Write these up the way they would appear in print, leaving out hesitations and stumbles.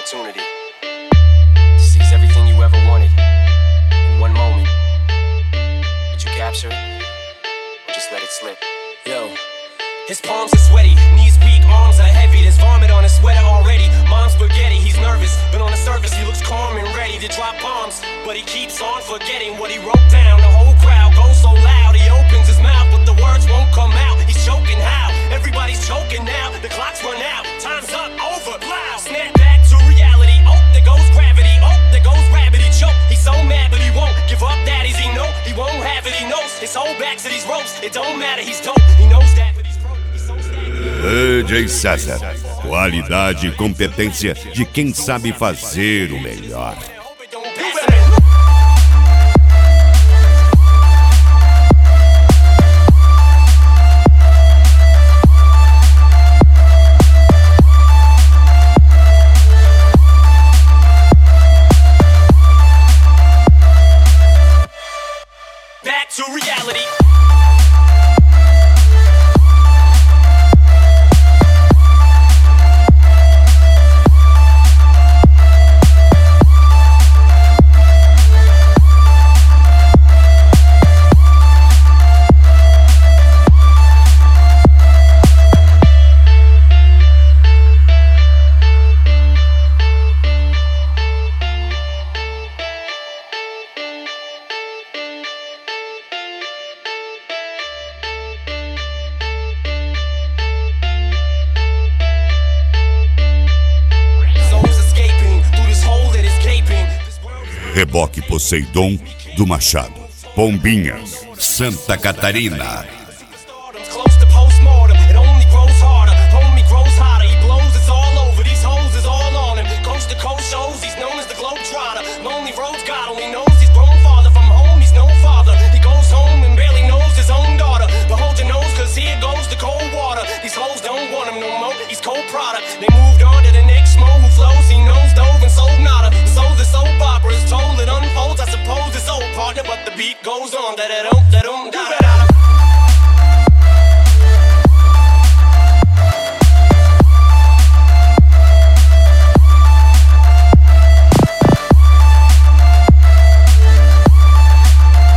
opportunity to seize everything you ever wanted in one moment. Would you capture it or just let it slip? Yo. His palms are sweaty, knees weak, arms are heavy. There's vomit on his sweater already. Mom's spaghetti, he's nervous, but on the surface he looks calm and ready to drop bombs. But he keeps on forgetting what he wrote down. The whole crowd goes so loud, he opens his mouth, but the words won't come out. He's choking how? Everybody's choking now. The clock's run out, time's up, over, loud. Snap back to reality. Oh, there goes gravity. Oh, there goes rabbit. He choke. He's so mad, but he won't give up. Daddies, he know he won't have it. He knows his whole back to these ropes. It don't matter, he's dope. He knows that, but he's broke. He's so stagnant. DJ César, qualidade e competência de quem sabe fazer o melhor. Back to reality. Reboque Poseidon do Machado, Pombinhas, Santa Catarina. Close to postmortem, it only grows harder. Homie grows hotter, he blows, it's all over. These hoes is all on him. Coast to coast shows, he's known as the Globetrotter. Lonely roads, God only knows he's grown farther. From home, he's no father. He goes home and barely knows his own daughter. But hold your nose, cause here goes the cold water. These hoes don't want him no more, he's cold product. They moved on to the next mo who flows. He knows dove and sold nada. So the soap opera is told, it unfolds. I suppose it's old partner, but the beat goes on. Da-da-dum, da-da-da.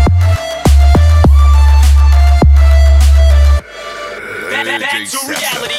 Back to reality.